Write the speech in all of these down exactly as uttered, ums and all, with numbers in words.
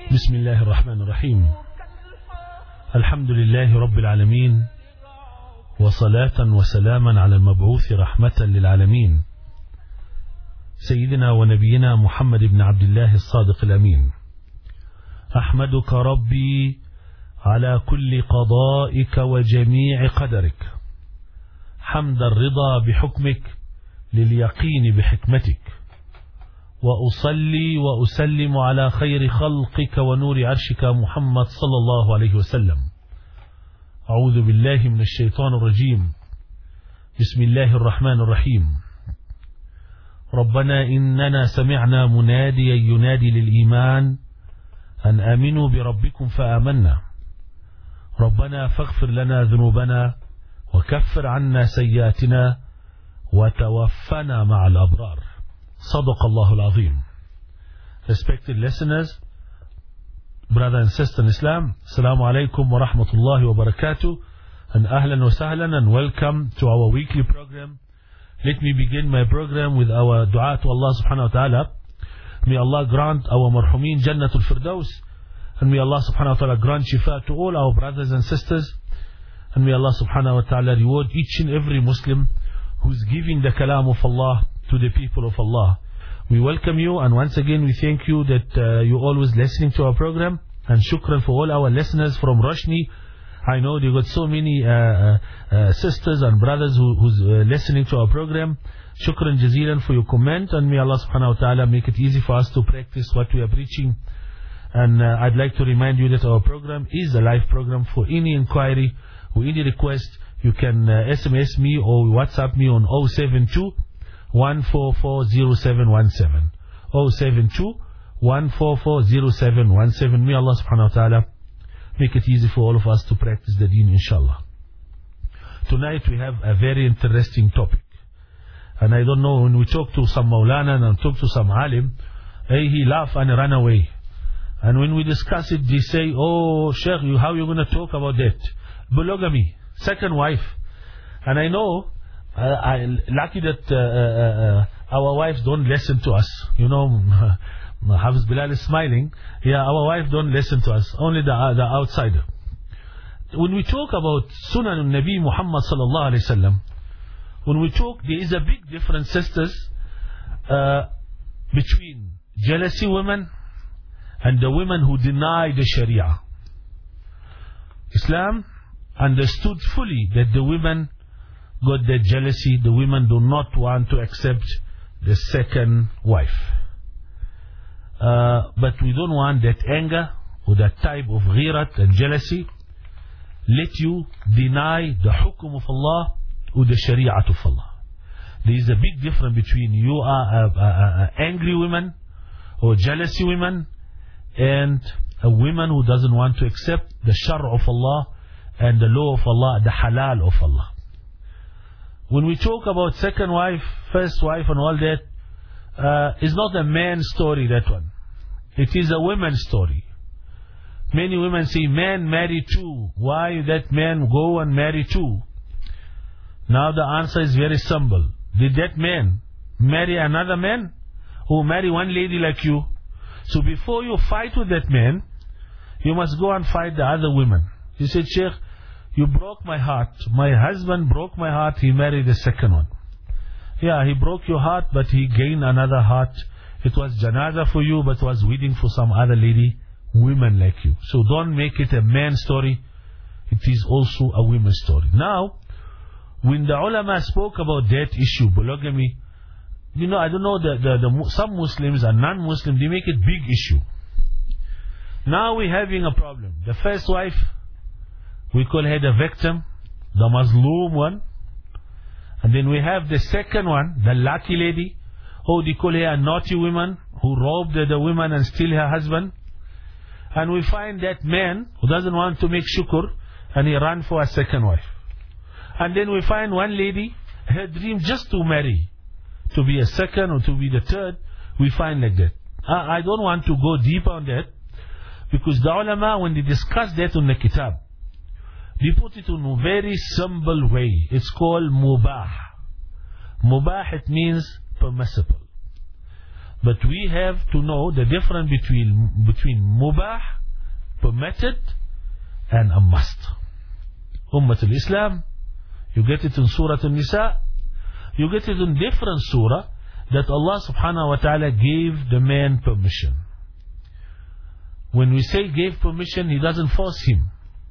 بسم الله الرحمن الرحيم. الحمد لله رب العالمين، وصلاة وسلاما على المبعوث رحمة للعالمين سيدنا ونبينا محمد بن عبد الله الصادق الأمين. أحمدك ربي على كل قضائك وجميع قدرك، حمد الرضا بحكمك لليقين بحكمتك، وأصلي وأسلم على خير خلقك ونور عرشك محمد صلى الله عليه وسلم. أعوذ بالله من الشيطان الرجيم. بسم الله الرحمن الرحيم. ربنا إننا سمعنا مناديا ينادي للإيمان أن آمنوا بربكم فآمنا، ربنا فاغفر لنا ذنوبنا وكفر عنا سيئاتنا وتوفنا مع الأبرار. صدق الله العظيم. Respected listeners, brother and sister in Islam, Assalamu alaikum wa rahmatullahi wa barakatuh, and ahlan wa sahlan, and welcome to our weekly program. Let me begin my program with our dua to Allah subhanahu wa ta'ala. May Allah grant our marhumin Jannatul Firdaus, and may Allah subhanahu wa ta'ala grant shifa to all our brothers and sisters, and may Allah subhanahu wa ta'ala reward each and every Muslim who's giving the kalam of Allah to the people of Allah. We welcome you, and once again we thank you that uh, you're always listening to our program, and shukran for all our listeners from Roshni. I know they got so many uh, uh, uh, sisters and brothers who, who's uh, listening to our program. Shukran jazeelan for your comment, and may Allah subhanahu wa ta'ala make it easy for us to practice what we are preaching. And uh, I'd like to remind you that our program is a live program. For any inquiry or any request, you can uh, S M S me or WhatsApp me on zero seven two, one four four zero seven one seven. zero seven two, one four four zero seven one seven. May Allah subhanahu wa ta'ala make it easy for all of us to practice the deen, inshallah. Tonight we have a very interesting topic. And I don't know, when we talk to some Maulana and talk to some Alim, hey, he laugh and run away. And when we discuss it, they say, oh, Sheikh, you, how are you going to talk about that? Polygamy, second wife. And I know, uh, I'm lucky that uh, uh, uh, our wives don't listen to us. You know, Hafiz Bilal is smiling. Yeah, our wife don't listen to us, only the, uh, the outsider. When we talk about Sunan al-Nabi Muhammad sallallahu alayhi wasallam, when we talk, there is a big difference, sisters, uh, between jealousy women and the women who deny the Sharia. Islam understood fully that the women got their jealousy. The women do not want to accept the second wife. Uh, but we don't want that anger or that type of ghirat and jealousy let you deny the hukum of Allah or the shari'at of Allah. There is a big difference between you are a, a, a angry woman or jealousy woman and a woman who doesn't want to accept the shar of Allah and the law of Allah, the halal of Allah. When we talk about second wife, first wife and all that, uh, it's not a man's story, that one. It is a woman's story. Many women say, man marry two. Why that man go and marry two? Now the answer is very simple. Did that man marry another man or marry one lady like you? So before you fight with that man, you must go and fight the other women. You said, Sheikh, you broke my heart. My husband broke my heart. He married the second one. Yeah, he broke your heart, but he gained another heart. It was janaza for you, but was waiting for some other lady, women like you. So don't make it a man's story. It is also a woman's story. Now, when the ulama spoke about that issue, polygamy, you know, I don't know, the, the, the some Muslims and non-Muslims, they make it big issue. Now we're having a problem. The first wife, we call her the victim, the Muslim one. And then we have the second one, the lucky lady. Oh, they call her a naughty woman who robbed the, the woman and steal her husband. And we find that man who doesn't want to make shukr, and he ran for a second wife. And then we find one lady, her dream just to marry, to be a second or to be the third. We find like that. I, I don't want to go deeper on that, because the ulama, when they discuss that on the kitab, they put it in a very simple way. It's called mubah. Mubah, it means permissible. But we have to know the difference between between mubah, permitted, and a must. Ummah al-Islam, you get it in Surah An-Nisa, you get it in different surah, that Allah subhanahu wa ta'ala gave the man permission. When we say gave permission, He doesn't force him.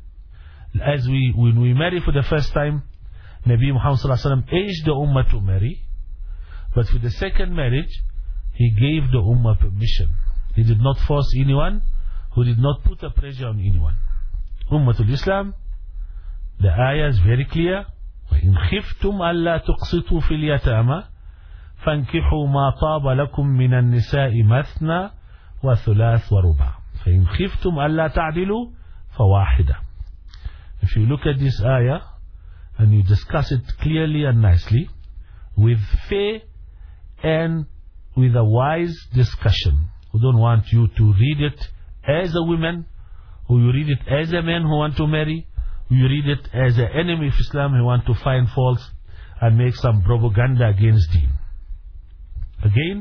As we, when we marry for the first time, Nabi Muhammad sallallahu alaihi wasallam aged the ummah to marry, but for the second marriage, He gave the ummah permission. He did not force anyone, who did not put a pressure on anyone. Ummatul Islam, the ayah is very clear. وَإِنْ خِفْتُمْ أَلَّا تُقْسِطُوا فِي الْيَتَامَى فَانْكِحُوا مَا طَابَ لَكُم مِّنَ النِّسَاءِ مَثْنَى وَثُلَاثَ وَرُبَاعَ فَإِنْ خِفْتُمْ أَلَّا تَعْدِلُوا فَوَاحِدَةً. If you look at this ayah and you discuss it clearly and nicely, with fair and with a wise discussion. We don't want you to read it as a woman, or you read it as a man who want to marry, or you read it as an enemy of Islam who want to find faults and make some propaganda against deen. Again,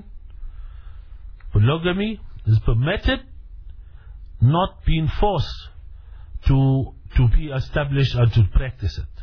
polygamy is permitted, not being forced to, to be established or to practice it.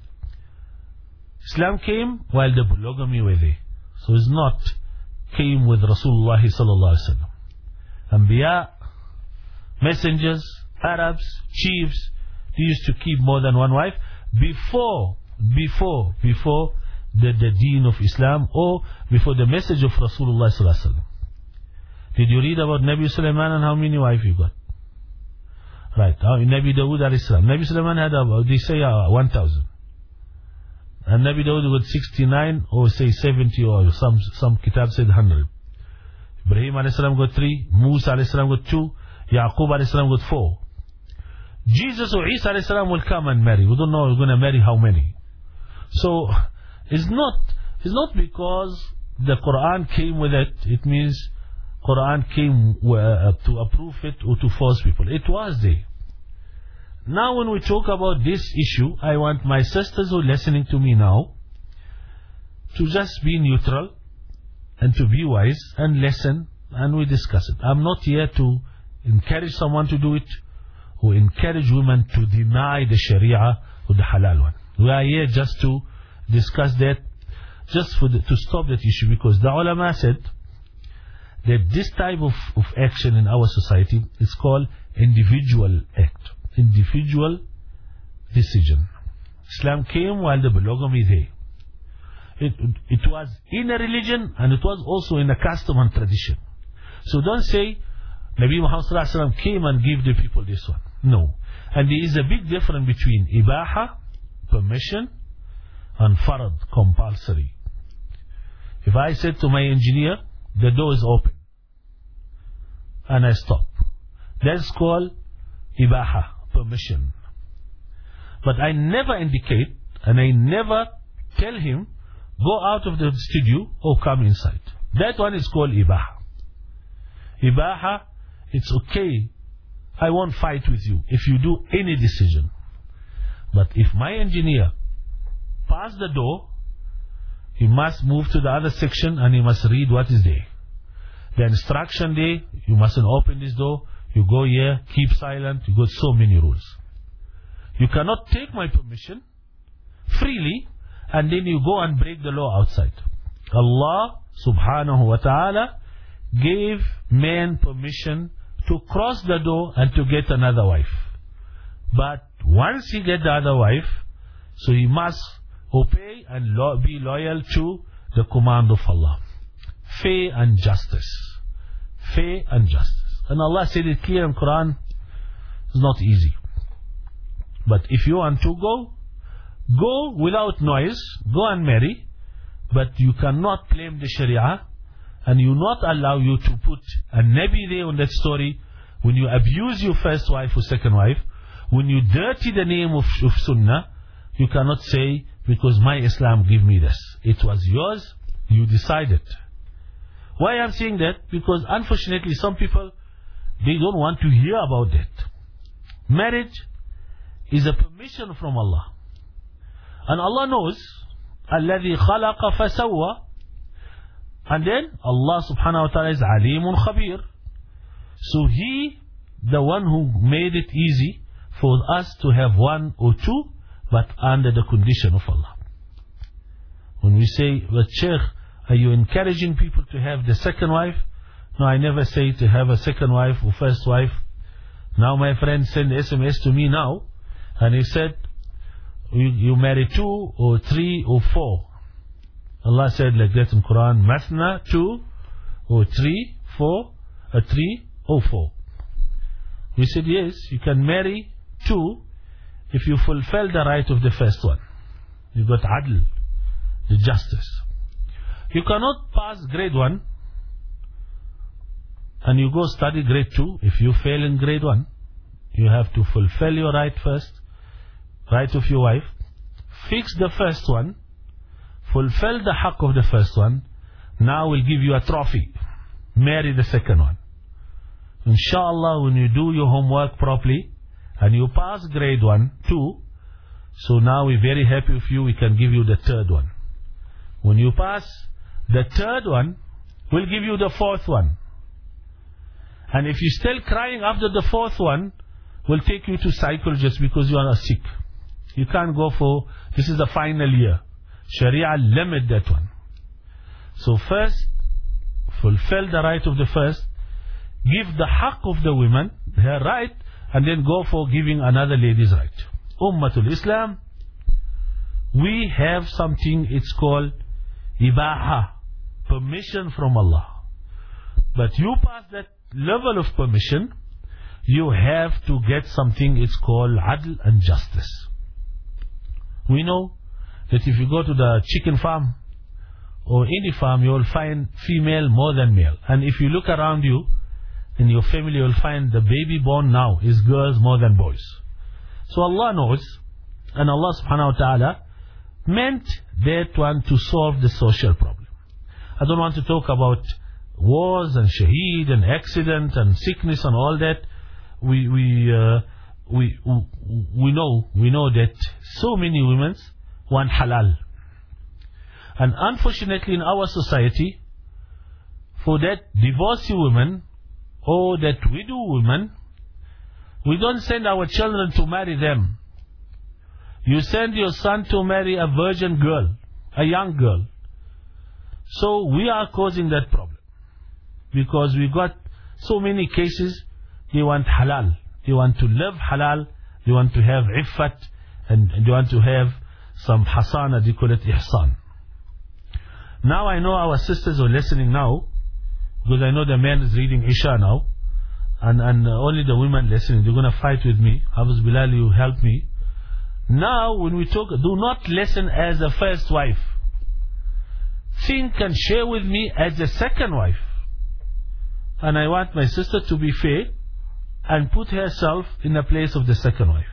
Islam came while the polygamy were there. So it's not came with Rasulullah sallallahu alaihi wasallam. Anbiya, messengers, Arabs, chiefs, they used to keep more than one wife before, before, before the, the deen of Islam, or before the message of Rasulullah sallallahu alaihi wasallam. Did you read about Nabi Sulaiman and how many wives you got? Right, uh, Nabi Dawood alayhi salam. Nabi Sulaiman had about, they say uh, one thousand. And Nabi Dawood got sixty-nine, or say seventy, or some some kitab said one hundred. Ibrahim alayhi salam got three, Musa alayhi salam got two, Yaqub alayhi salam got four. Jesus or Isa alayhi salam will come and marry. We don't know we're going to marry how many. So it's not it's not because the Quran came with it. It means Quran came uh, to approve it or to force people. It was there. Now when we talk about this issue, I want my sisters who are listening to me now to just be neutral and to be wise and listen, and we discuss it. I'm not here to encourage someone to do it or encourage women to deny the Sharia or the halal one. We are here just to discuss that, just for the, to stop that issue, because the ulama said that this type of, of action in our society is called individual act. Individual decision. Islam came while the polygamy there. It, it was in a religion, and it was also in a custom and tradition. So don't say Nabi Muhammad sallallahu alaihi wasallam came and gave the people this one. No. And there is a big difference between ibaha, permission, and farad, compulsory. If I said to my engineer, the door is open, and I stop, that's called ibaha, permission. But I never indicate, and I never tell him, go out of the studio or come inside. That one is called ibaha. Ibaha, it's okay, I won't fight with you if you do any decision. But if my engineer pass the door, he must move to the other section and he must read what is there. The instruction there, you mustn't open this door, you go here, keep silent, you got so many rules. You cannot take my permission freely and then you go and break the law outside. Allah subhanahu wa ta'ala gave man permission to cross the door and to get another wife. But once he get the other wife, so he must obey and lo be loyal to the command of Allah. Fair and justice. Fair and justice. And Allah said it clear in Quran, it's not easy. But if you want to go, go without noise, go and marry, but you cannot claim the Sharia, and you not allow you to put a Nabi there on that story, when you abuse your first wife or second wife, when you dirty the name of, of Sunnah, you cannot say, because my Islam give me this. It was yours, you decided. Why I'm saying that? Because unfortunately some people, they don't want to hear about that. Marriage is a permission from Allah. And Allah knows, الَّذِي خَلَقَ فَسَوَّى. And then Allah subhanahu wa ta'ala is Alimun Khabir. So He, the one who made it easy for us to have one or two, but under the condition of Allah. When we say, but Sheikh, are you encouraging people to have the second wife? No, I never say to have a second wife or first wife. Now my friend sent S M S to me now, and he said, you, you marry two or three or four. Allah said like that in Quran, Mathna, two or three, four, or three or four. We said yes, you can marry two if you fulfill the right of the first one. You got adl, the justice. You cannot pass grade one and you go study grade two. If you fail in grade one, you have to fulfill your right first, right of your wife, fix the first one, fulfill the haqq of the first one. Now we'll give you a trophy. Marry the second one. Inshallah, when you do your homework properly and you pass grade one, two, so now we're very happy with you, we can give you the third one. When you pass the third one, we'll give you the fourth one. And if you're still crying after the fourth one, we'll take you to psychologist because you are sick. You can't go for, this is the final year. Sharia limit that one. So first, fulfill the right of the first, give the haqq of the women, her right, and then go for giving another lady's right. Ummatul Islam, we have something, it's called ibaha, permission from Allah. But you pass that level of permission, you have to get something, it's called adl and justice. We know that if you go to the chicken farm or any farm, you will find female more than male. And if you look around you, in your family, you will find the baby born now is girls more than boys. So Allah knows, and Allah subhanahu wa ta'ala meant that one to solve the social problem. I don't want to talk about wars and shaheed and accident and sickness and all that. We we uh, we we know we know that so many women want halal, and unfortunately in our society, for that divorcee women or that widow women, we don't send our children to marry them. You send your son to marry a virgin girl, a young girl. So we are causing that problem because we got so many cases. They want halal. They want to live halal. They want to have iffat, and they want to have some hasana, they call it ihsan. Now I know our sisters are listening now, because I know the man is reading Isha now, and, and only the women listening. They're going to fight with me. Hafiz Bilal, you help me. Now when we talk, do not listen as a first wife. Think and share with me as a second wife. And I want my sister to be fair and put herself in the place of the second wife.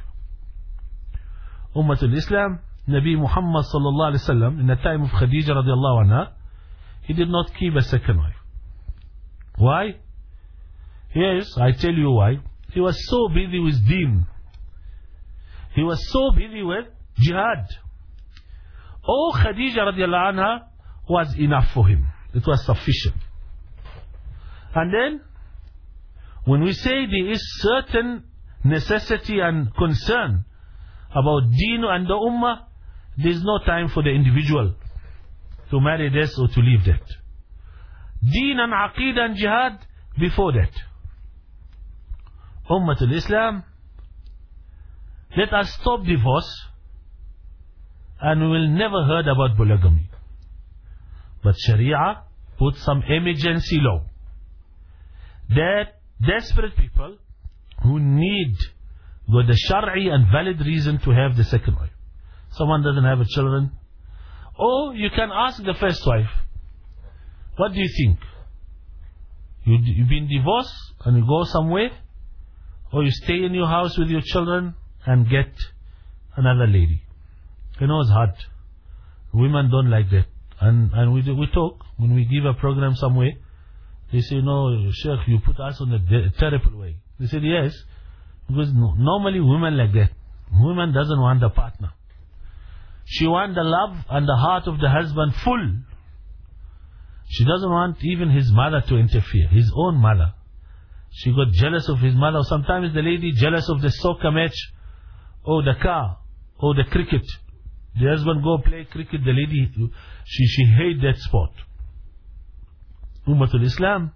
Ummatul Islam, Nabi Muhammad sallallahu alaihi wasallam, in the time of Khadija radiallahu anha, he did not keep a second wife. Why? Yes, I tell you why. He was so busy with deen. He was so busy with jihad. Oh, Khadija radiallahu anha was enough for him. It was sufficient. And then, when we say there is certain necessity and concern about deen and the ummah, there is no time for the individual to marry this or to leave that. Deen and aqeedah and jihad before that. Ummatul Islam, let us stop divorce, and we will never heard about polygamy. But Sharia put some emergency law that desperate people who need got the Shari'i and valid reason to have the second wife. Someone doesn't have a children. Or you can ask the first wife, what do you think? You, you've been divorced and you go somewhere? Or you stay in your house with your children and get another lady? You know it's hard. Women don't like that. And and we, we talk, when we give a program somewhere, they say, no, Sheikh, you put us on a terrible way. They said, yes, because no, normally women like that. Women doesn't want a partner. She wants the love and the heart of the husband full. She doesn't want even his mother to interfere, his own mother. She got jealous of his mother. Sometimes the lady jealous of the soccer match, or the car, or the cricket. The husband go play cricket, the lady, she, she hate that sport. Ummatul Islam,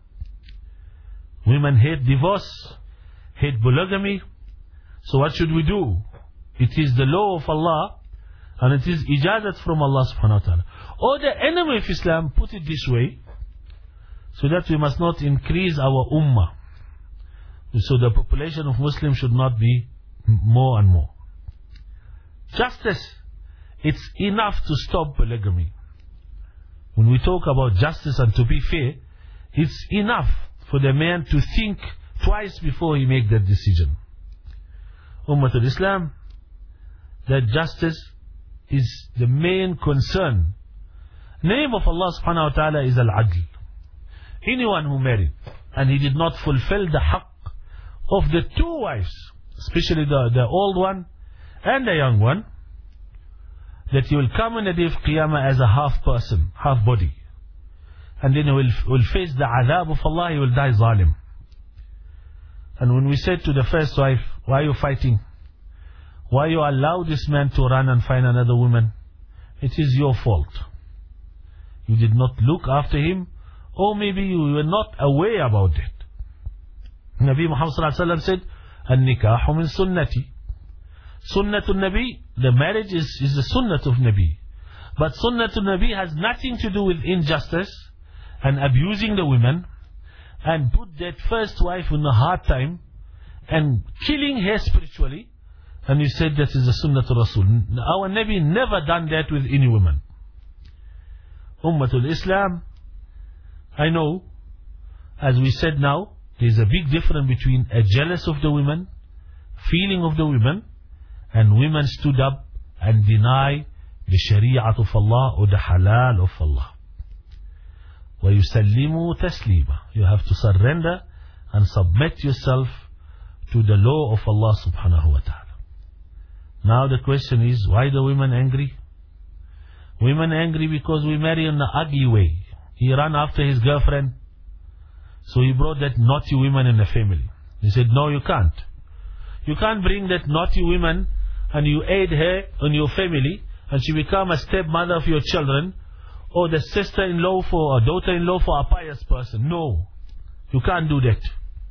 women hate divorce, hate polygamy. So what should we do? It is the law of Allah, and it is ijazat from Allah subhanahu wa ta'ala. Or the enemy of Islam put it this way, so that we must not increase our ummah. So the population of Muslims should not be more and more. Justice, it's enough to stop polygamy. When we talk about justice and to be fair, it's enough for the man to think twice before he make that decision. Ummatul Islam, that justice is the main concern. Name of Allah subhanahu wa ta'ala is Al-Adl. Anyone who married and he did not fulfill the haqq of the two wives, especially the, the old one and the young one, that he will come in the day of Qiyamah as a half person, half body. And then he will, will face the adhab of Allah, he will die zalim. And when we said to the first wife, why are you fighting? Why you allow this man to run and find another woman? It is your fault. You did not look after him, or maybe you were not aware about it. Nabi Muhammad sallallahu alaihi wasallam said, "An-nikahu min sunnati." Sunnatul Nabi, the marriage is, is the sunnat of Nabi. But Sunnatul Nabi has nothing to do with injustice and abusing the women and put that first wife in a hard time and killing her spiritually. And you said that is the Sunnatul Rasul. Our Nabi never done that with any woman. Ummatul Islam, I know, as we said now, there is a big difference between a jealous of the women, feeling of the women, and women stood up and deny the Shari'at of Allah or the Halal of Allah. وَيُسَلِّمُوا تَسْلِيمًا. You have to surrender and submit yourself to the law of Allah subhanahu wa ta'ala. Now the question is, why the women angry? Women angry because we marry in an ugly way. He ran after his girlfriend, so he brought that naughty woman in the family. He said, no, you can't. You can't bring that naughty woman and you aid her in your family and she become a stepmother of your children, or the sister-in-law for or daughter-in-law for a pious person. No, you can't do that.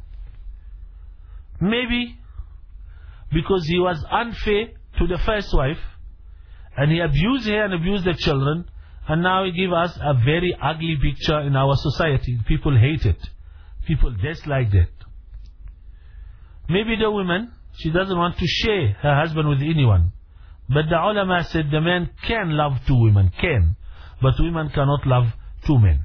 Maybe because he was unfair to the first wife and he abused her and abused the children, and now he give us a very ugly picture in our society. People hate it. People dislike that. Maybe the woman, she doesn't want to share her husband with anyone. But the ulama said the man can love two women, can. But women cannot love two men.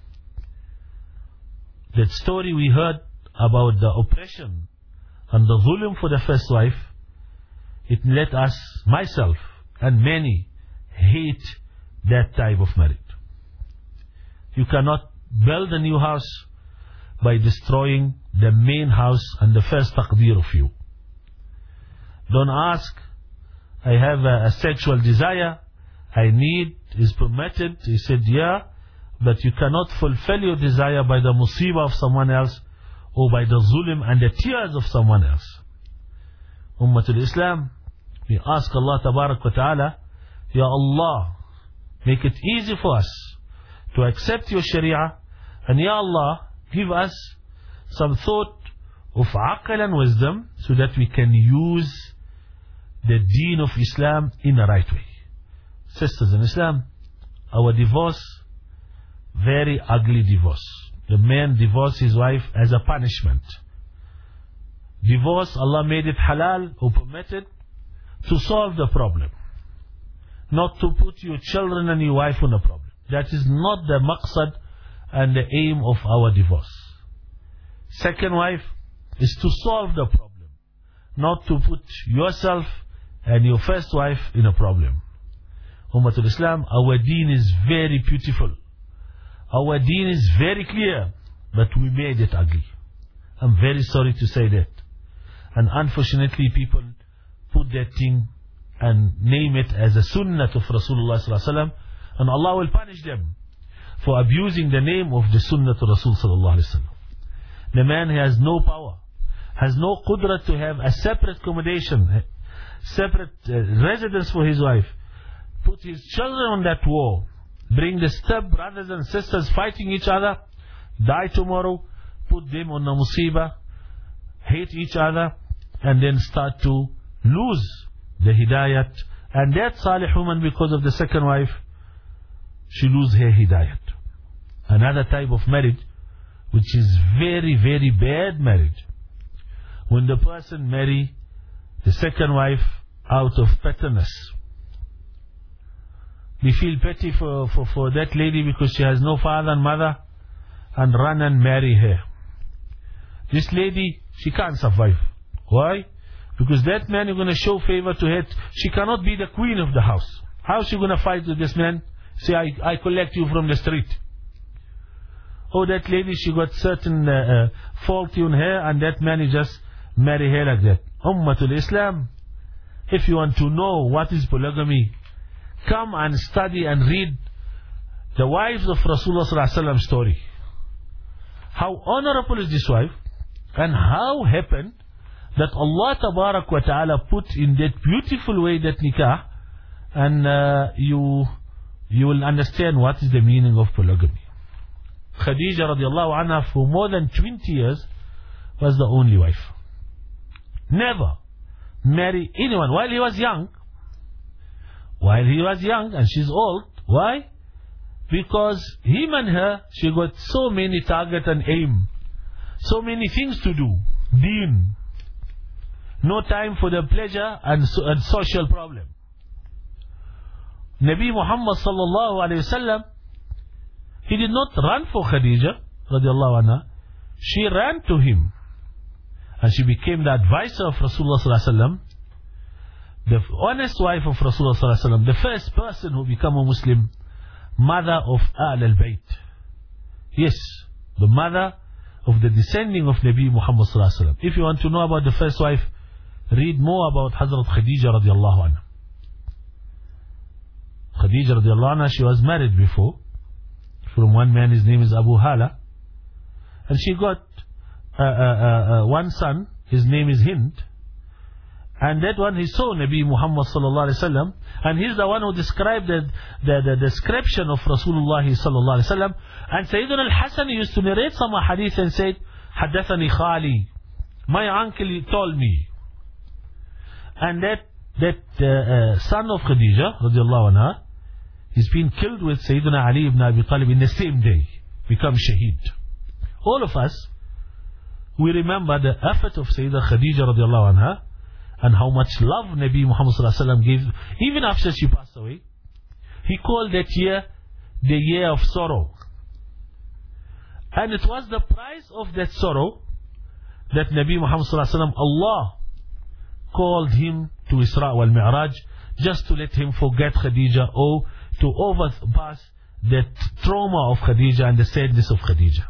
That story we heard about the oppression and the zulm for the first wife, it let us, myself and many, hate that type of marriage. You cannot build a new house by destroying the main house and the first taqdeer of you. Don't ask, I have a, a sexual desire, I need, is permitted. He said, yeah, but you cannot fulfill your desire by the musibah of someone else or by the zulm and the tears of someone else. Ummatul Islam, we ask Allah Tabarak wa Ta'ala, Ya Allah, make it easy for us to accept your Sharia, and Ya Allah, give us some thought of aql and wisdom so that we can use the deen of Islam in the right way. Sisters in Islam, our divorce, very ugly divorce. The man divorced his wife as a punishment. Divorce, Allah made it halal or permitted to solve the problem, not to put your children and your wife on a problem. That is not the maqsad and the aim of our divorce. Second wife is to solve the problem, not to put yourself and your first wife in a problem. Ummatul Islam, our deen is very beautiful. Our deen is very clear, but we made it ugly. I'm very sorry to say that. And unfortunately people put that thing and name it as a sunnah of Rasulullah sallallahu alaihi wasallam, and Allah will punish them for abusing the name of the Sunnah to Rasul sallallahu alaihi wasallam. The man has no power, has no qudrat to have a separate accommodation, separate uh, residence for his wife. Put his children on that war. Bring the step brothers and sisters fighting each other. Die tomorrow. Put them on a musibah. Hate each other. And then start to lose the hidayat. And that salih woman, because of the second wife, she lose her hidayat. Another type of marriage, which is very, very bad marriage. When the person marry the second wife out of pettiness. We feel pity for, for, for that lady because she has no father and mother, and run and marry her. This lady, she can't survive. Why? Because that man you're going to show favor to her. She cannot be the queen of the house. How is she going to fight with this man? Say, I, I collect you from the street. Oh, that lady, she got certain uh, uh, fault in her, and that man, you just marry her like that. Ummatul Islam, if you want to know what is polygamy, come and study and read the wives of Rasulullah sallallahu alaihi wasallam story. How honorable is this wife, and how happened that Allah Tabarak wa Ta'ala put in that beautiful way that nikah, and uh, you you will understand what is the meaning of polygamy. Khadija radiallahu anha for more than twenty years was the only wife. Never marry anyone while he was young. While he was young and she's old. Why? Because him and her, she got so many target and aim. So many things to do. Deen. No time for the pleasure and, so, and social problem. Nabi Muhammad sallallahu alayhi wasallam, he did not run for Khadija radiallahu anha. She ran to him. And she became the advisor of Rasulullah sallallahu alaihi wasallam, the honest wife of Rasulullah sallallahu alaihi wasallam, the first person who became a Muslim, mother of Ahl al-Bayt. Yes, the mother of the descending of Nabi Muhammad sallallahu alaihi wasallam. If you want to know about the first wife, read more about Hazrat Khadija radiallahu anha. Khadija radiallahu anha, she was married before from one man, his name is Abu Hala, and she got Uh, uh, uh, uh, one son, his name is Hind, and that one he saw Nabi Muhammad sallallahu alaihi wasallam, and he's the one who described the, the, the description of Rasulullah sallallahu alaihi wasallam. And Sayyidina al-Hasan used to narrate some hadith and said, "Haddathani Khali, my uncle told me." And that that uh, uh, son of Khadija radiallahu anha, he's been killed with Sayyidina Ali ibn Abi Talib in the same day, become shaheed. All of us, we remember the effort of Sayyidah Khadija radiallahu anha, and how much love Nabi Muhammad sallallahu alaihi wasallam gave even after she passed away. He called that year the year of sorrow. And it was the price of that sorrow that Nabi Muhammad sallallahu alaihi wasallam, Allah called him to Isra wal Mi'raj, just to let him forget Khadija, or to overpass the trauma of Khadija and the sadness of Khadija.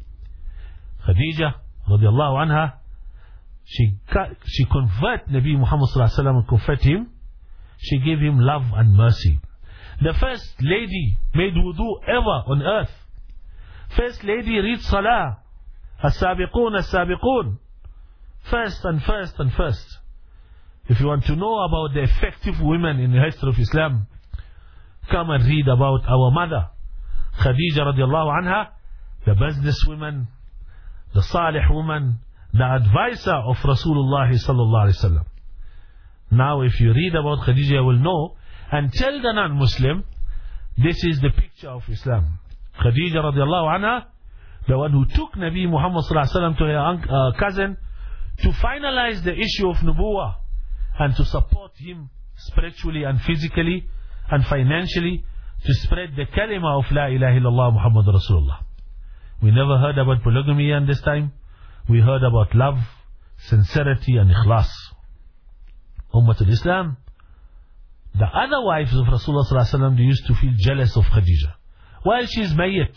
Khadija radiallahu anha, she she converted Nabi Muhammad sallallahu alaihi wasallam and converted him. She gave him love and mercy. The first lady made wudu ever on earth. First lady read salah. As-sabiqun, as-sabiqun. First and first and first. If you want to know about the effective women in the history of Islam, come and read about our mother Khadija radiallahu anha, the business woman, the salih woman, the advisor of Rasulullah sallallahu alaihi wasallam. Now if you read about Khadija, you will know, and tell the non-Muslim, this is the picture of Islam. Khadija radiallahu anha, the one who took Nabi Muhammad sallallahu alaihi wasallam to her uh, cousin to finalize the issue of Nubuwah, and to support him spiritually and physically and financially, to spread the kalima of La ilaha illallah Muhammad Rasulullah. We never heard about polygamy in this time. We heard about love, sincerity and ikhlas. Ummatul Islam, the other wives of Rasulullah sallallahu alaihi wasallam, they used to feel jealous of Khadija while she is mayyit.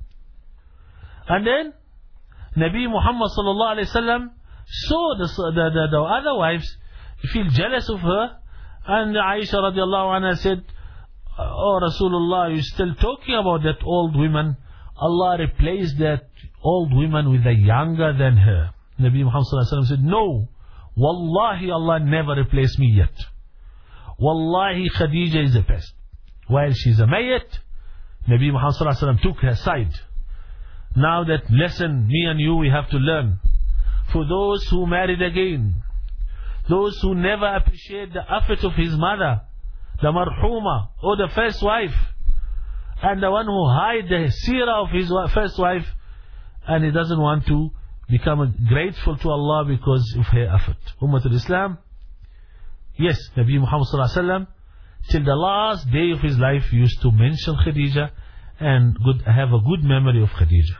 And then Nabi Muhammad sallallahu alaihi wasallam saw the, the, the, the other wives feel jealous of her, and Aisha radiallahu anha said, oh Rasulullah, you're still talking about that old woman. Allah replaced that old woman with a younger than her. Nabi Muhammad sallallahu alaihi wasallam said, no, Wallahi, Allah never replaced me yet. Wallahi, Khadija is the best. While she's a mayyat, Nabi Muhammad sallallahu alaihi wasallam took her side. Now that lesson, me and you, we have to learn. For those who married again, those who never appreciate the effort of his mother, the marhuma, or the first wife, and the one who hide the seerah of his first wife, and he doesn't want to become grateful to Allah because of her effort. Ummatul Islam, yes, Nabi Muhammad sallallahu alaihi wasallam, till the last day of his life, used to mention Khadija and good, have a good memory of Khadija.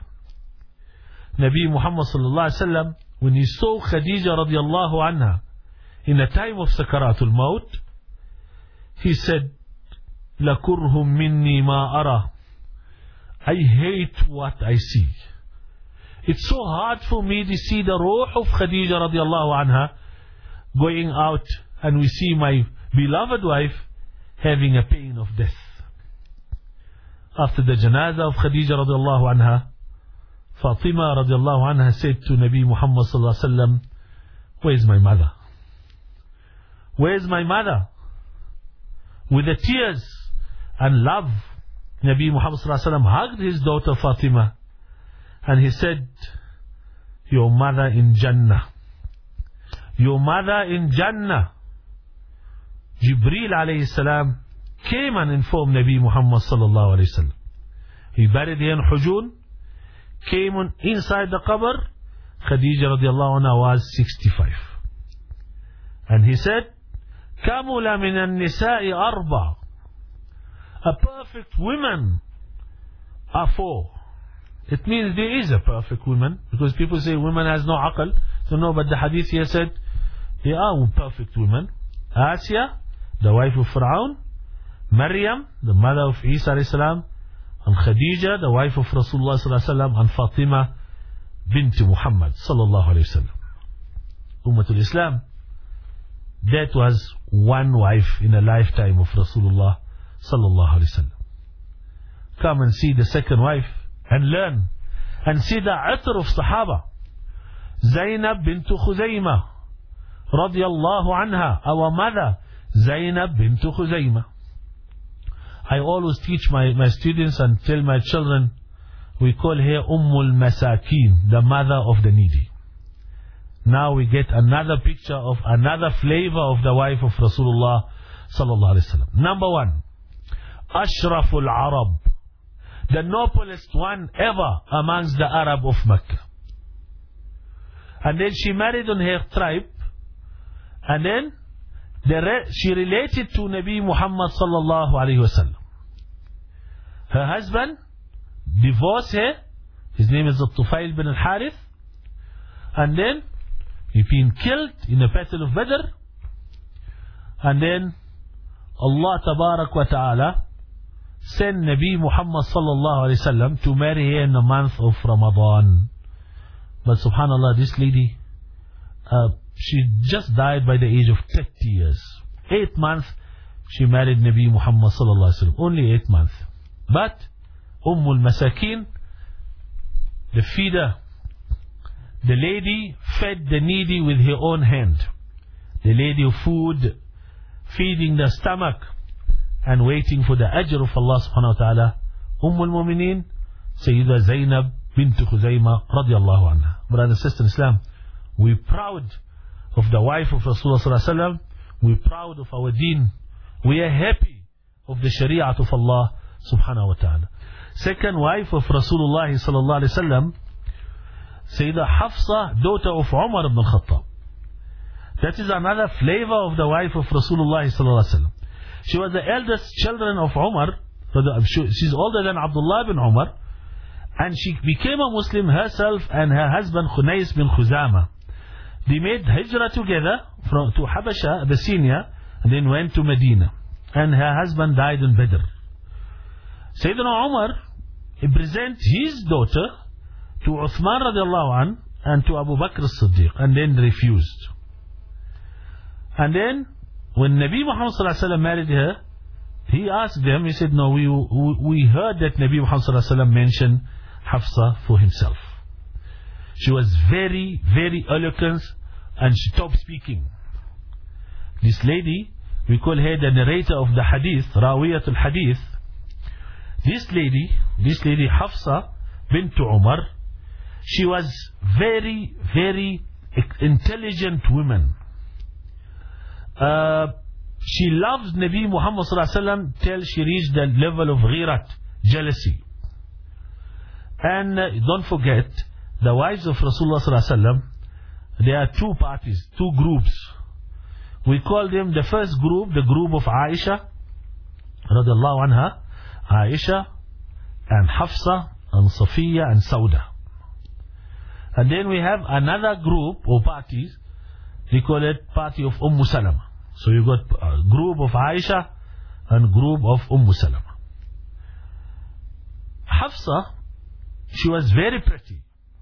Nabi Muhammad sallallahu alaihi wasallam, when he saw Khadija radiallahu anha in the time of Sakaratul Maut, he said, لَكُرْهُمْ مِنِّي مَا أَرَى. I hate what I see. It's so hard for me to see the ruh of Khadija radiallahu anha going out, and we see my beloved wife having a pain of death. After the janazah of Khadija radiallahu anha, Fatima radiallahu anha said to Nabi Muhammad sallallahu alaihi wasallam, where's my mother? Where's my mother? With the tears and love, Nabi Muhammad sallallahu alaihi wasallam hugged his daughter Fatima, and he said, your mother in Jannah. Your mother in Jannah. Jibreel alayhi salam came and informed Nabi Muhammad sallallahu alayhi wasallam. He buried her in Hujun, came on inside the qabr. Khadija radiallahu anha was sixty-five. And he said, Kamula min al-nisa'i arba. A perfect woman are four. It means there is a perfect woman, because people say woman has no aql. So no, but the hadith here said there are perfect women. Asya, the wife of Fir'aun, Maryam, the mother of Isa alayhi salam, and Khadija, the wife of Rasulullah sallallahu alaihi wasallam, and Fatima bint Muhammad sallallahu alaihi wasallam. Ummatul Islam, that was one wife in a lifetime of Rasulullah sallallahu alaihi wasallam. Come and see the second wife and learn, and see the atr of Sahaba. Zainab bint Khuzaymah radiyallahu anha, our mother Zainab bint Khuzaymah. I always teach my, my students and tell my children, we call her Ummul Masakin, the mother of the needy. Now we get another picture of another flavor of the wife of Rasulullah sallallahu alaihi wasallam. Number one, Ashraful Arab, the noblest one ever amongst the Arab of Mecca. And then she married on her tribe, and then the re she related to Nabi Muhammad sallallahu alaihi wasallam. Her husband divorced her. His name is Tufail bin al-Harith, and then he been killed in the battle of Badr. And then Allah tabarak wa ta'ala sent Nabi Muhammad sallallahu alaihi wasallam to marry her in the month of Ramadan. But subhanallah, this lady, uh, she just died by the age of thirty years. Eight months she married Nabi Muhammad sallallahu alaihi wasallam. Only eight months. But Ummul Masakin, the feeder, the lady fed the needy with her own hand. The lady of food, feeding the stomach and waiting for the ajr of Allah subhanahu wa ta'ala. Ummul Mu'mineen, Sayyidah Zainab bint Khuzaymah radiyallahu anha. Brothers and sisters in Islam, we're proud of the wife of Rasulullah sallallahu alaihi wasallam. We're proud of our deen. We are happy of the Shari'at of Allah subhanahu wa ta'ala. Second wife of Rasulullah sallallahu alaihi wasallam, Sayyidah Hafsa, daughter of Umar ibn al-Khattab. That is another flavor of the wife of Rasulullah sallallahu alaihi wasallam. She was the eldest children of Umar. She's older than Abdullah bin Umar, and she became a Muslim herself and her husband Khunais bin Khuzama. They made hijrah together from to Habasha, Abyssinia, and then went to Medina. And her husband died in Badr. Sayyidina Umar present his daughter to Uthman radiallahu anh and to Abu Bakr as-Siddiq, and then refused. And then when Nabi Muhammad sallallahu alaihi wasallam married her, he asked them, he said, no, we we heard that Nabi Muhammad sallallahu alaihi wasallam mentioned Hafsa for himself. She was very, very eloquent and she stopped speaking. This lady, we call her the narrator of the hadith, Rawiyatul Hadith. This lady, this lady Hafsa bint Umar, she was very, very intelligent woman. Uh, she loved Nabi Muhammad sallallahu alaihi wasallam till she reached the level of ghirat, jealousy. And uh, don't forget, the wives of Rasulullah sallallahu alaihi wasallam, there are two parties, two groups. We call them the first group, the group of Aisha, radiallahu anha, Aisha and Hafsa and Safiya and Sauda. And then we have another group or parties, we call it party of Umm Salama. So you got a group of Aisha and group of Umm Salama. Hafsa, she was very pretty,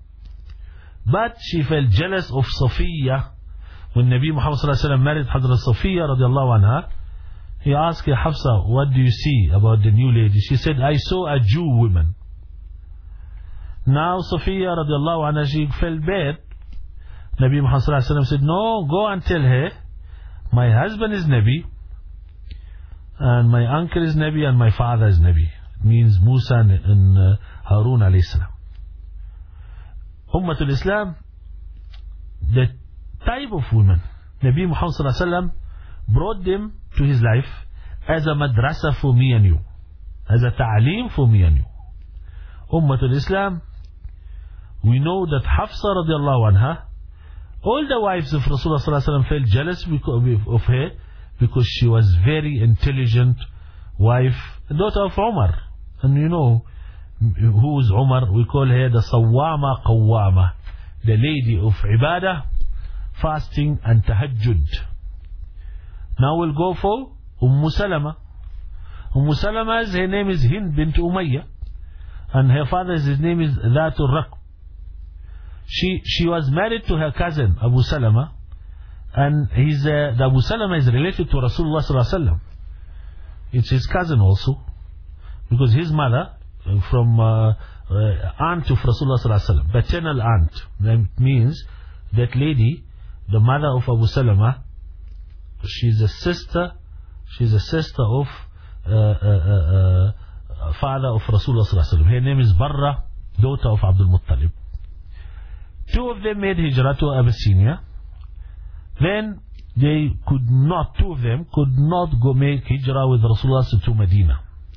but she felt jealous of Safiya. When Nabi Muhammad sallallahu alaihi wasallam married Hadrat Safiya radiallahu anha, he asked her, Hafsa, what do you see about the new lady? She said, I saw a Jew woman. Now Safiya radiallahu anha, she felt bad. Nabi Muhammad sallallahu alaihi wasallam said, no, go and tell her, my husband is Nabi, and my uncle is Nabi, and my father is Nabi. It means Musa and, and uh, Harun alayhi salam. Ummatul Islam, the type of women Nabi Muhammad sallallahu alaihi wasallam brought them to his life as a madrasa for me and you, as a ta'aleem for me and you. Ummatul Islam, we know that Hafsa radiallahu anha, all the wives of Rasulullah sallallahu alaihi wasallam felt jealous of her because she was very intelligent wife, daughter of Umar. And you know who is Umar? We call her the Sawwama Qawwama, the lady of ibadah, fasting and tahajjud. Now we'll go for Umm Salama. Umm Salama's, her name is Hind bint Umayyah, and her father's his name is Dhatul Raqb. She she was married to her cousin Abu Salama, and his uh, the Abu Salama is related to Rasulullah sallallahu alaihi wasallam. It's his cousin also, because his mother uh, from uh, uh, aunt of Rasulullah sallallahu alaihi wasallam, paternal aunt. That means that lady, the mother of Abu Salama, she's a sister, she's a sister of uh, uh, uh, uh, father of Rasulullah sallallahu alaihi wasallam. Her name is Barra, daughter of Abdul Muttalib. Two of them made hijrah to Abyssinia. Then they could not, two of them could not go make hijrah with Rasulullah to Medina.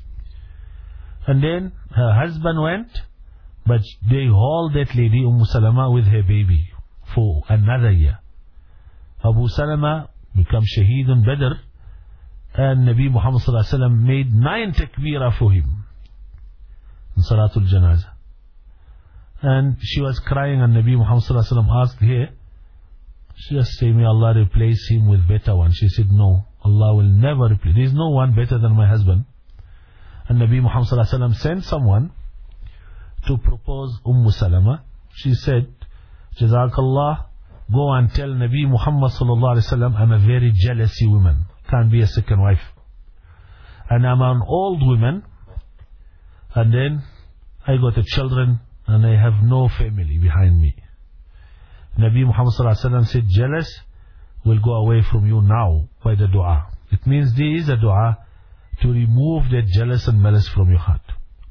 And then her husband went, but they hauled that lady Umm Salama with her baby for another year. Abu Salama became shaheed in Badr, and Nabi Muhammad sallallahu alaihi wasallam made nine takbirah for him in Salatul Janazah. And she was crying, and Nabi Muhammad sallallahu alaihi wasallam asked her, she just said, may Allah replace him with better one. She said, no, Allah will never replace. There is no one better than my husband. And Nabi Muhammad sallallahu alaihi wasallam sent someone to propose Umm Salama. She said, Jazakallah, go and tell Nabi Muhammad sallallahu alaihi wasallam, I'm a very jealousy woman, can't be a second wife, and I'm an old woman, and then I got a children and I have no family behind me. Nabi Muhammad sallallahu alaihi wasallam said, jealous will go away from you now by the dua. It means there is a dua to remove that jealous and malice from your heart.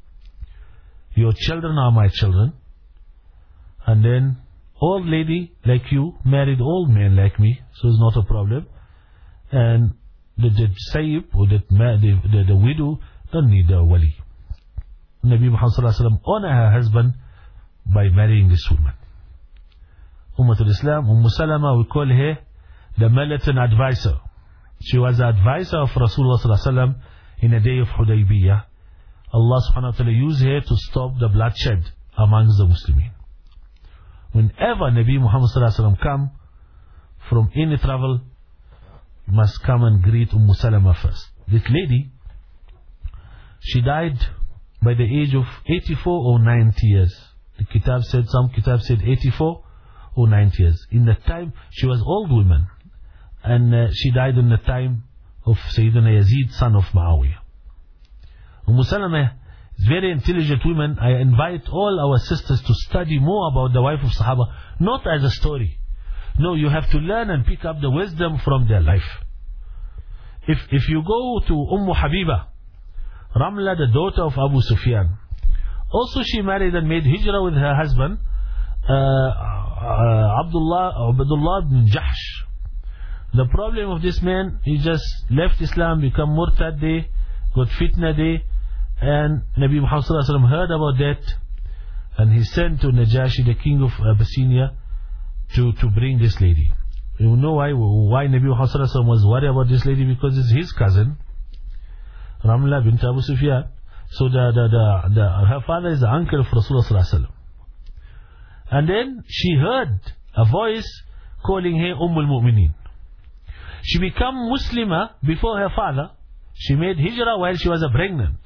Your children are my children, and then old lady like you married old man like me, so it's not a problem. And the, the sayyib or the, the, the, the widow don't need a wali. Nabi Muhammad sallallahu alaihi wasallam honor her husband by marrying this woman. Ummatul Islam, Umm Salama, we call her the militant advisor. She was the advisor of Rasulullah sallallahu alaihi wasallam in the day of Hudaybiyah. Allah subhanahu wa ta'ala used her to stop the bloodshed amongst the Muslimin. Whenever Nabi Muhammad sallallahu alaihi wasallam come from any travel, must come and greet Umm Salama first. This lady, she died by the age of eighty-four or ninety years. The kitab said, some kitab said eighty-four or ninety years. In the time, she was old woman, and uh, she died in the time of Sayyidina Yazid, son of Muawiyah. Umm Salama is very intelligent woman. I invite all our sisters to study more about the wife of Sahaba, not as a story. No, you have to learn and pick up the wisdom from their life. If if you go to Umm Habiba, Ramla, the daughter of Abu Sufyan, also she married and made hijrah with her husband, uh, uh, Abdullah, Abdullah bin Jahsh. The problem of this man, he just left Islam, become murtad day, got fitna day, and Nabi Muhammad sallallahu alaihi wasallam heard about that, and he sent to Najashi, the king of Abyssinia, to, to bring this lady. You know why why Nabi Muhammad sallallahu alaihi wasallam was worried about this lady? Because it's his cousin, Ramla bint Abu Sufyan. So the, the, the, the, her father is the uncle of Rasulullah sallallahu alaihi wasallam. And then she heard a voice calling her Umm al-Mu'mineen. She became Muslimah before her father. She made hijrah while she was a pregnant.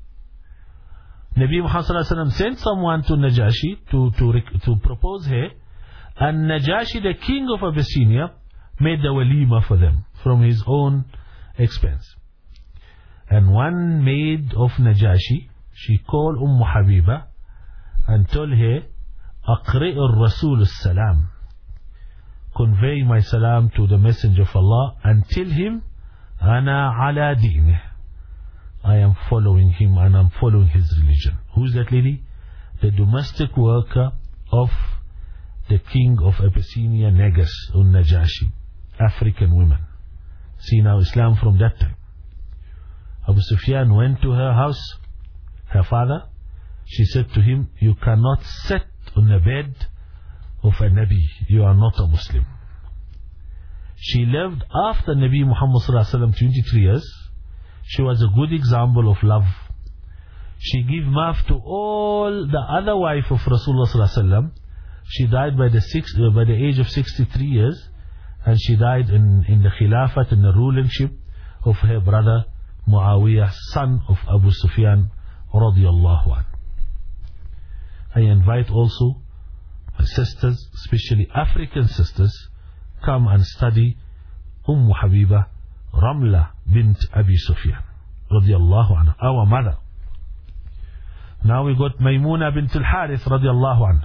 Nabi Muhammad sallallahu alaihi wasallam sent someone to Najashi to, to, to propose her. And Najashi, the king of Abyssinia, made the walima for them from his own expense. And one maid of Najashi, she called Umm Habiba and told her, Aqri' al-Rasul as-salam. Convey my salam to the Messenger of Allah and tell him, Ana ala dinih. I am following him and I am following his religion. Who is that lady? The domestic worker of the king of Abyssinia, Negus or Najashi. African women. See now Islam from that time. Abu Sufyan went to her house, her father. She said to him, you cannot sit on the bed of a Nabi. You are not a Muslim. She lived after Nabi Muhammad sallallahu alaihi wasallam twenty-three years. She was a good example of love. She gave birth to all the other wife of Rasulullah sallallahu alaihi wasallam. She died by the six, uh, by the age of sixty-three years, and she died in, in the Khilafat, in the rulingship of her brother Muawiyah, son of Abu Sufyan radiyallahu anhu. I invite also my sisters, especially African sisters, come and study Umm Habiba, Ramla bint Abi Sufyan radiyallahu anha, our mother. Now we got Maymuna bint al-Harith radiyallahu anha.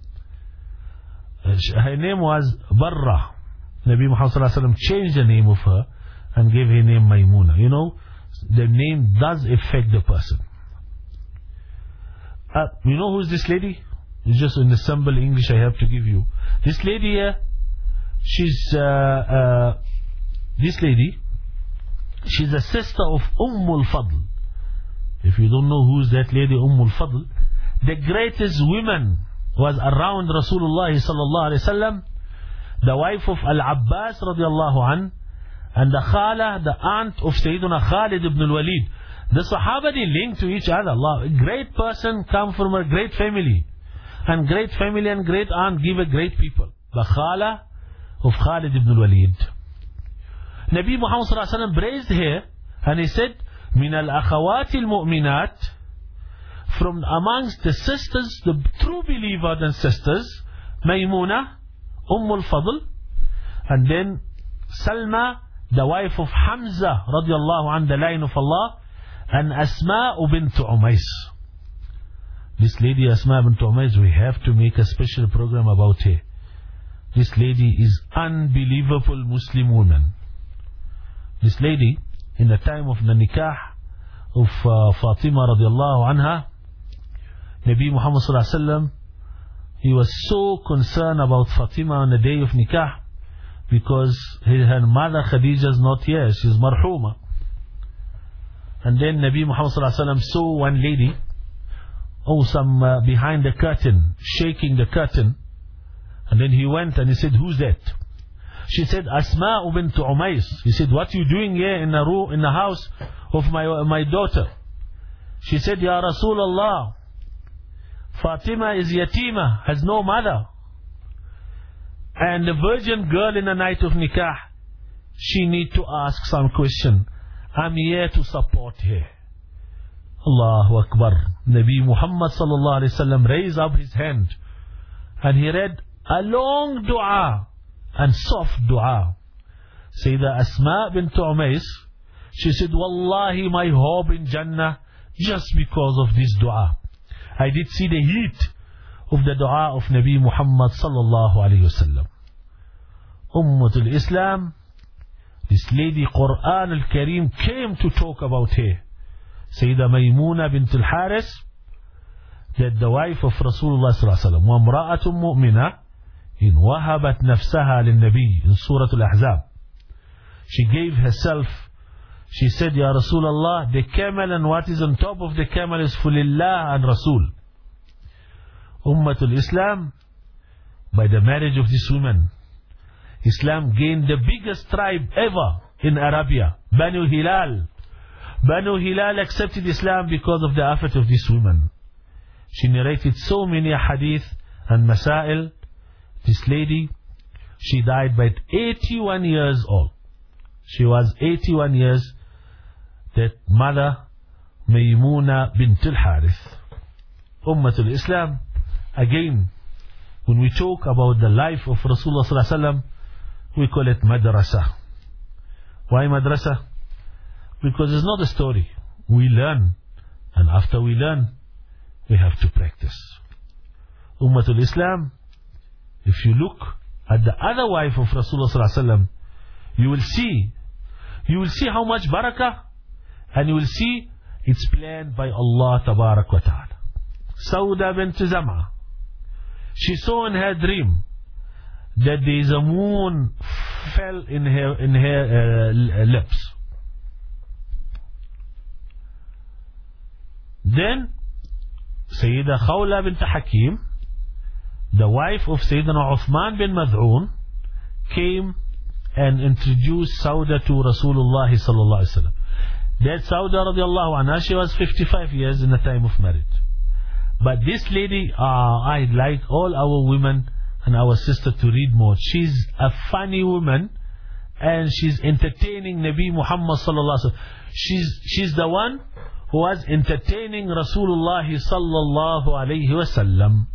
Her name was Barra. Nabi Muhammad sallallahu alaihi wasallam changed the name of her and gave her name Maymuna. You know, the name does affect the person. Uh, you know who is this lady? It's just in the simple English I have to give you. This lady here, she's uh, uh, this lady, she's a sister of Umm al-Fadl. If you don't know who is that lady, Umm al-Fadl, the greatest woman was around Rasulullah sallallahu alaihi wasallam, the wife of Al-Abbas radiallahu an, and the Khala, the aunt of Sayyidina Khalid ibn al-Walid. The Sahaba, they linked to each other. Allah, a great person come from a great family, and great family and great aunt give a great people. The Khala of Khalid ibn al-Walid. Nabi Muhammad sallallahu alaihi wasallam praised her, and he said, "Min al-akhawati al-mu'minat." From amongst the sisters, the true believers and sisters, Maymuna, Umm al-Fadl, and then Salma, the wife of Hamza radiallahu an, the line of Allah, and Asma bint Umays. This lady Asma bint Umays, we have to make a special program about her. This lady is unbelievable Muslim woman. This lady, in the time of the nikah of uh, Fatima radiallahu anha, Nabi Muhammad sallallahu alaihi wasallam, he was so concerned about Fatima on the day of nikah, because her mother Khadija is not here, she's marhuma. And then Nabi Muhammad sallallahu alaihi wasallam saw one lady, oh, some uh, behind the curtain, shaking the curtain, and then he went and he said, who's that? She said, Asma bint Umays. He said, what are you doing here in the room, in the house of my uh, my daughter? She said, Ya Rasulullah, Fatima is yatima, has no mother, and the virgin girl in the night of nikah, she need to ask some question. I'm here to support her. Allahu Akbar. Nabi Muhammad sallallahu alaihi wasallam raised up his hand and he read a long dua and soft dua. Sayyidah Asma bint Umays, she said, Wallahi, my hope in Jannah just because of this dua. I did see the heat of the dua of Nabi Muhammad sallallahu alayhi wasallam. Ummatul Islam, this lady Quran al-Kareem came to talk about her. Sayyida Maymuna bint al-Haris, that the wife of Rasulullah sallallahu alayhi wa sallam, وَامْرَأَةٌ مُؤْمِنَةٌ إِنْ وَهَبَتْ نَفْسَهَا لِلنَّبِيِّ, in Surah Al-Ahzab. She gave herself, she said, Ya Rasulullah, the camel and what is on top of the camel is for Lillah and Rasul. Ummatul Islam, by the marriage of this woman, Islam gained the biggest tribe ever in Arabia, Banu Hilal. Banu Hilal accepted Islam because of the effort of this woman. She narrated so many hadith and masail. This lady, she died by eighty-one years old. She was eighty-one years, that mother Maymuna bint al-Harith. Ummatul Islam, again, when we talk about the life of Rasulullah sallallahu alaihi wasallam, we call it madrasa. Why madrasa? Because it's not a story. We learn, and after we learn, we have to practice. Ummatul Islam, if you look at the other wife of Rasulullah sallallahu alaihi wasallam, you will see, you will see how much barakah, and you will see it's planned by Allah Tabarak wa Ta'ala. Sauda bint Zam'a, she saw in her dream that there is a moon fell in her in her uh, lips. Then Sayyida Khawla bint Hakim, the wife of Sayyidina Uthman bin Mad'un, came and introduced Sauda to Rasulullah sallallahu alaihi wasallam. That Sauda radiallahu anha, she was fifty-five years in the time of marriage. But this lady, uh, I'd like all our women and our sister to read more. She's a funny woman, and she's entertaining Nabi Muhammad sallallahu alaihi wasallam. She's she's the one who was entertaining Rasulullah sallallahu alaihi wasallam.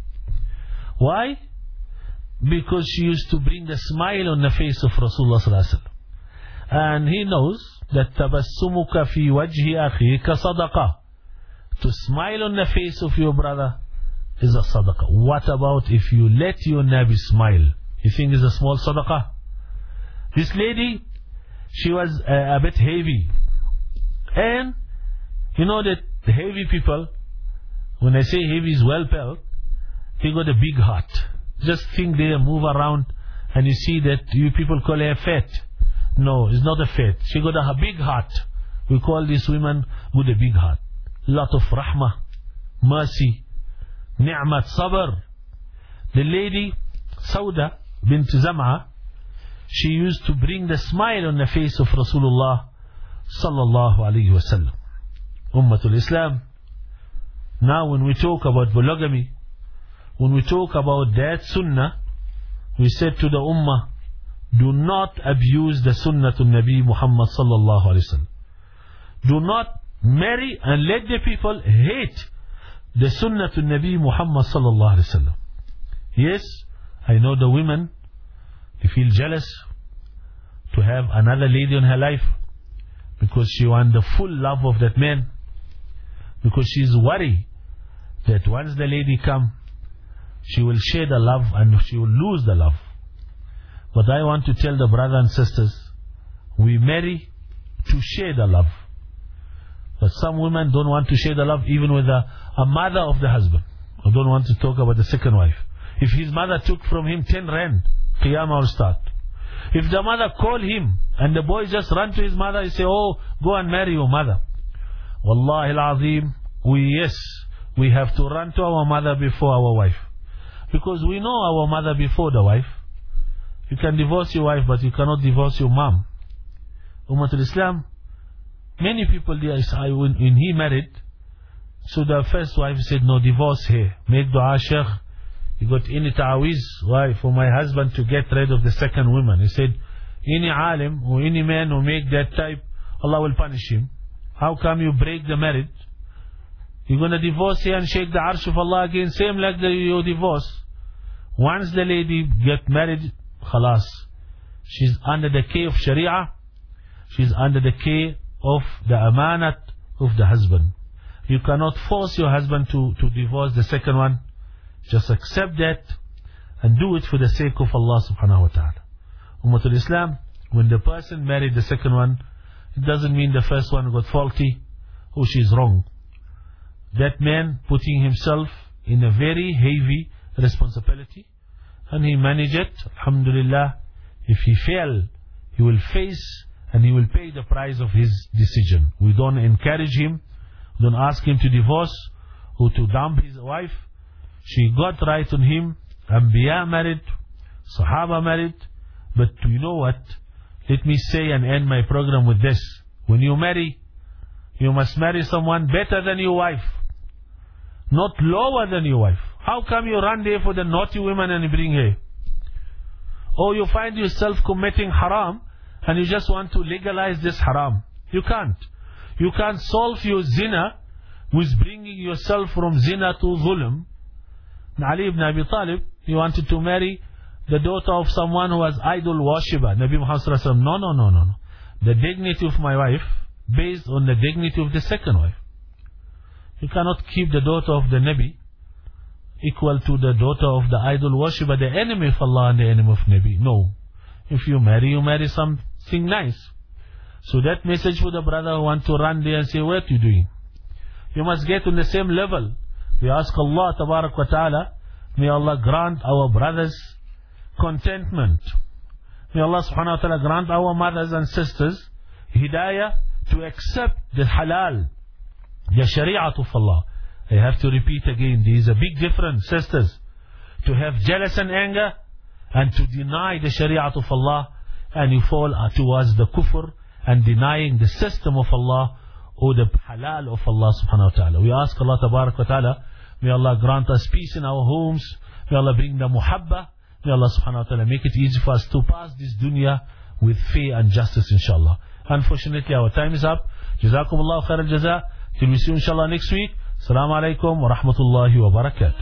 Why? Because she used to bring a smile on the face of Rasulullah sallallahu alaihi wasallam. And he knows that tabassumuka fi wajhi akhika sadaqah. To smile on the face of your brother is a sadaqah. What about if you let your Nabi smile? You think it's a small sadaqah? This lady, she was uh, a bit heavy. And you know that the heavy people, when I say heavy is well built, they got a big heart. Just think they move around and you see that you people call her fat. No, it's not a fat. She got a big heart. We call these women with a big heart. Lot of rahmah, mercy, ni'mat, sabr. The lady, Sauda bint Zam'a, she used to bring the smile on the face of Rasulullah sallallahu alayhi wasallam. Ummatul Islam. Now when we talk about polygamy, when we talk about that sunnah, we said to the ummah, do not abuse the sunnah to Nabi Muhammad sallallahu alayhi wasallam. Do not marry and let the people hate the sunnah to Nabi Muhammad sallallahu alayhi wasallam. Yes, I know the women, they feel jealous to have another lady in her life because she wants the full love of that man, because she's worried that once the lady come, she will share the love and she will lose the love. But I want to tell the brothers and sisters, we marry to share the love. But some women don't want to share the love even with a, a mother of the husband. I don't want to talk about the second wife. If his mother took from him ten rand, Qiyamah will start. If the mother called him and the boy just run to his mother and say, oh, go and marry your mother. Wallahi al-Azim, we, yes, we have to run to our mother before our wife. Because we know our mother before the wife. You can divorce your wife, but you cannot divorce your mom. Ummatul Islam, many people, when, when he married, so the first wife said, no, divorce her. Make dua, Sheikh. You got any ta'awiz? Why? For my husband to get rid of the second woman. He said, any alim or any man who make that type, Allah will punish him. How come you break the marriage? You're going to divorce her and shake the arsh of Allah again, same like the, your divorce. Once the lady get married, khalas, she's under the care of Sharia. She's under the care of the amanat of the husband. You cannot force your husband to, to divorce the second one. Just accept that and do it for the sake of Allah subhanahu wa ta'ala. Ummatul Islam, when the person married the second one, it doesn't mean the first one got faulty or she's wrong. That man putting himself in a very heavy responsibility, and he managed it, alhamdulillah. If he fail, he will face and he will pay the price of his decision. We don't encourage him, we don't ask him to divorce or to dump his wife. She got right on him. Anbiya married, Sahaba married. But you know what? Let me say and end my program with this. When you marry, you must marry someone better than your wife, not lower than your wife. How come you run there for the naughty women and you bring her? Or you find yourself committing haram and you just want to legalize this haram. You can't. You can't solve your zina with bringing yourself from zina to zulm. Ali ibn Abi Talib, he wanted to marry the daughter of someone who was idol worshipper. Nabi Muhammad sallallahu alaihi wasallam, no, no, no, no, no. The dignity of my wife based on the dignity of the second wife. You cannot keep the daughter of the Nabi equal to the daughter of the idol worshipper, the enemy of Allah and the enemy of Nabi. No. If you marry, you marry something nice. So that message for the brother who want to run there and say, what are you doing? You must get on the same level. We ask Allah tabarak wa ta'ala, may Allah grant our brothers contentment. May Allah subhanahu wa ta'ala grant our mothers and sisters hidayah to accept the halal, the shari'at of Allah. I have to repeat again, there is a big difference, sisters, to have jealous and anger and to deny the shari'at of Allah, and you fall towards the kufr and denying the system of Allah or the halal of Allah subhanahu wa ta'ala. We ask Allah tabarak wa ta'ala, may Allah grant us peace in our homes, may Allah bring the muhabba, may Allah subhanahu wa ta'ala make it easy for us to pass this dunya with fair and justice, inshallah. Unfortunately, our time is up. Jazakumullahu khair al-jaza. Till we see you inshallah next week. Assalamu alaikum wa rahmatullahi wa barakatuh.